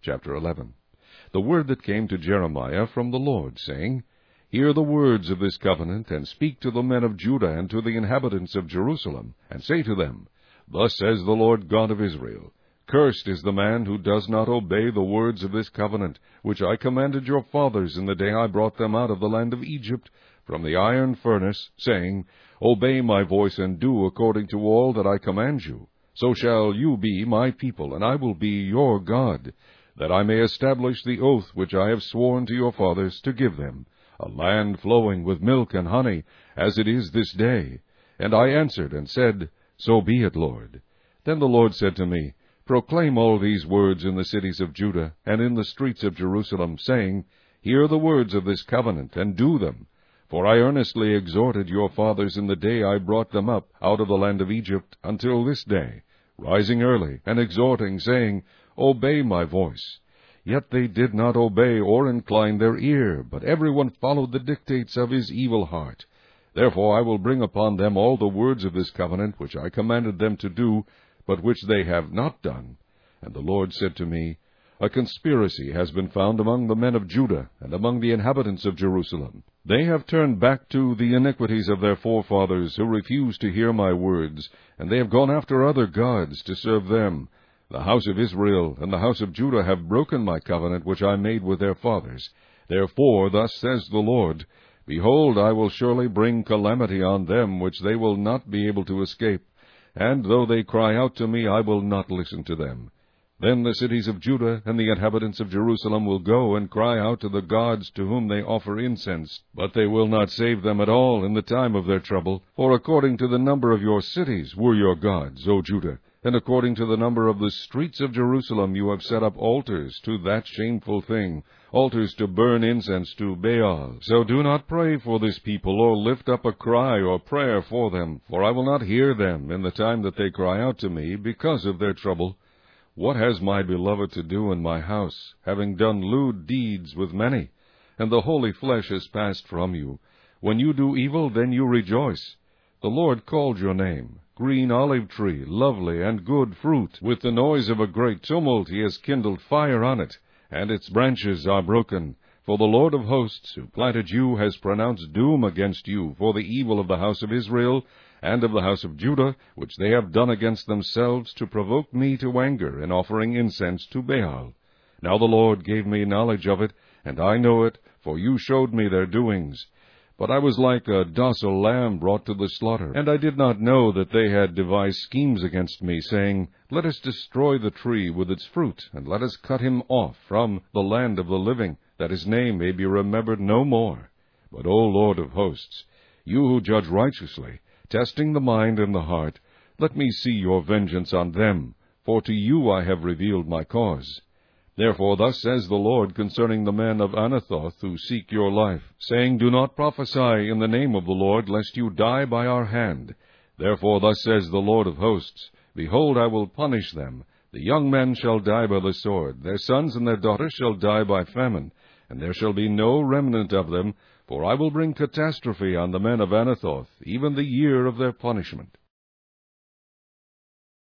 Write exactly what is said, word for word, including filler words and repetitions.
Chapter eleven. The word that came to Jeremiah from the Lord, saying, Hear the words of this covenant, and speak to the men of Judah and to the inhabitants of Jerusalem, and say to them, Thus says the Lord God of Israel, Cursed is the man who does not obey the words of this covenant, which I commanded your fathers in the day I brought them out of the land of Egypt, from the iron furnace, saying, Obey my voice, and do according to all that I command you. So shall you be my people, and I will be your God, that I may establish the oath which I have sworn to your fathers to give them, a land flowing with milk and honey, as it is this day. And I answered and said, So be it, Lord. Then the Lord said to me, Proclaim all these words in the cities of Judah and in the streets of Jerusalem, saying, Hear the words of this covenant, and do them. For I earnestly exhorted your fathers in the day I brought them up out of the land of Egypt until this day, rising early, and exhorting, saying, Obey my voice. Yet they did not obey or incline their ear, but every one followed the dictates of his evil heart. Therefore I will bring upon them all the words of this covenant which I commanded them to do, but which they have not done. And the Lord said to me, A conspiracy has been found among the men of Judah and among the inhabitants of Jerusalem. They have turned back to the iniquities of their forefathers, who refused to hear my words, and they have gone after other gods to serve them. The house of Israel and the house of Judah have broken my covenant which I made with their fathers. Therefore thus says the Lord, Behold, I will surely bring calamity on them, which they will not be able to escape. And though they cry out to me, I will not listen to them. Then the cities of Judah and the inhabitants of Jerusalem will go and cry out to the gods to whom they offer incense, but they will not save them at all in the time of their trouble. For according to the number of your cities were your gods, O Judah, and according to the number of the streets of Jerusalem you have set up altars to that shameful thing, altars to burn incense to Baal. So do not pray for this people, or lift up a cry or prayer for them, for I will not hear them in the time that they cry out to me because of their trouble. What has my beloved to do in my house, having done lewd deeds with many? And the holy flesh is passed from you. When you do evil, then you rejoice. The Lord called your name, green olive tree, lovely and good fruit. With the noise of a great tumult he has kindled fire on it, and its branches are broken. For the Lord of hosts, who planted you, has pronounced doom against you for the evil of the house of Israel and of the house of Judah, which they have done against themselves to provoke me to anger in offering incense to Baal. Now the Lord gave me knowledge of it, and I know it, for you showed me their doings. But I was like a docile lamb brought to the slaughter, and I did not know that they had devised schemes against me, saying, Let us destroy the tree with its fruit, and let us cut him off from the land of the living, that his name may be remembered no more. But, O Lord of hosts, you who judge righteously, testing the mind and the heart, let me see your vengeance on them, for to you I have revealed my cause. Therefore thus says the Lord concerning the men of Anathoth who seek your life, saying, Do not prophesy in the name of the Lord, lest you die by our hand. Therefore thus says the Lord of hosts, Behold, I will punish them. The young men shall die by the sword, their sons and their daughters shall die by famine, and there shall be no remnant of them, for I will bring catastrophe on the men of Anathoth, even the year of their punishment.